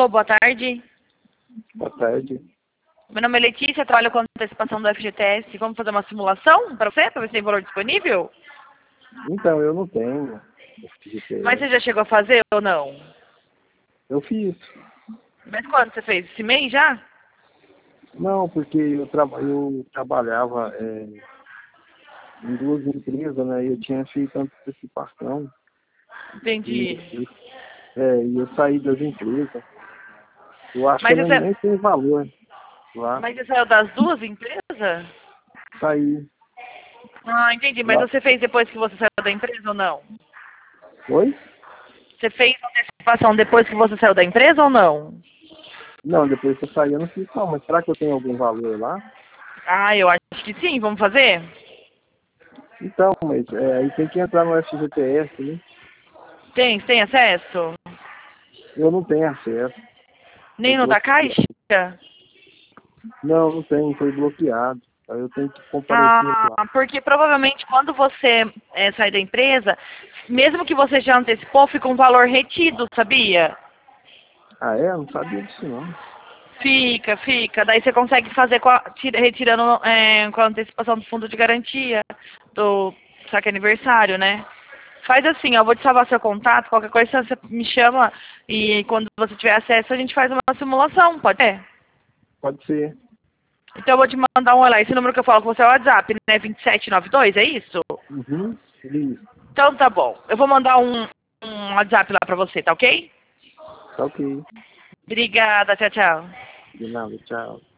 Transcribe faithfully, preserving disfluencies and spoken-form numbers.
Alô, boa tarde. Boa tarde. Meu nome é Letícia, trabalho com antecipação do F G T S. Vamos fazer uma simulação para você, para ver se tem valor disponível? Então, eu não tenho F G T S. Mas você já chegou a fazer ou não? Eu fiz. Mas quando você fez? Esse mês já? Não, porque eu, traba eu trabalhava é, em duas empresas, né? E eu tinha feito antecipação. Entendi. E, é, e eu saí das empresas. Eu acho Mas que eu você, nem tenho valor lá. mas você saiu das duas empresas? Saí. Ah, entendi. Mas Lá. você fez depois que você saiu da empresa ou não? Oi? Você fez antecipação depois que você saiu da empresa ou não? Não, depois que eu saí eu não fiz não, mas será que eu tenho algum valor lá? Ah, eu acho que sim. Vamos fazer? Então, mas é, aí tem que entrar no F G T S, né? Tem? Você tem acesso? Eu não tenho acesso. Foi Nem no da bloqueado. Caixa? Não, não tem, foi bloqueado. Aí eu tenho que comparecer Ah, lá. porque provavelmente quando você é, sai da empresa, mesmo que você já antecipou, fica um valor retido, sabia? Ah, é? Eu não sabia disso, não. Fica, fica. Daí você consegue fazer com a, tira- retirando é, com a antecipação do fundo de garantia do saque aniversário, né? Faz assim, ó, eu vou te salvar seu contato, qualquer coisa você me chama e quando você tiver acesso a gente faz uma simulação, pode ser? Pode ser. Então eu vou te mandar um olhar. Esse número que eu falo com você é o WhatsApp, né? vinte e sete noventa e dois, é isso? Uhum. Isso. Então tá bom. Eu vou mandar um, um WhatsApp lá pra você, tá ok? Tá ok. Obrigada, tchau, tchau. De nada, tchau.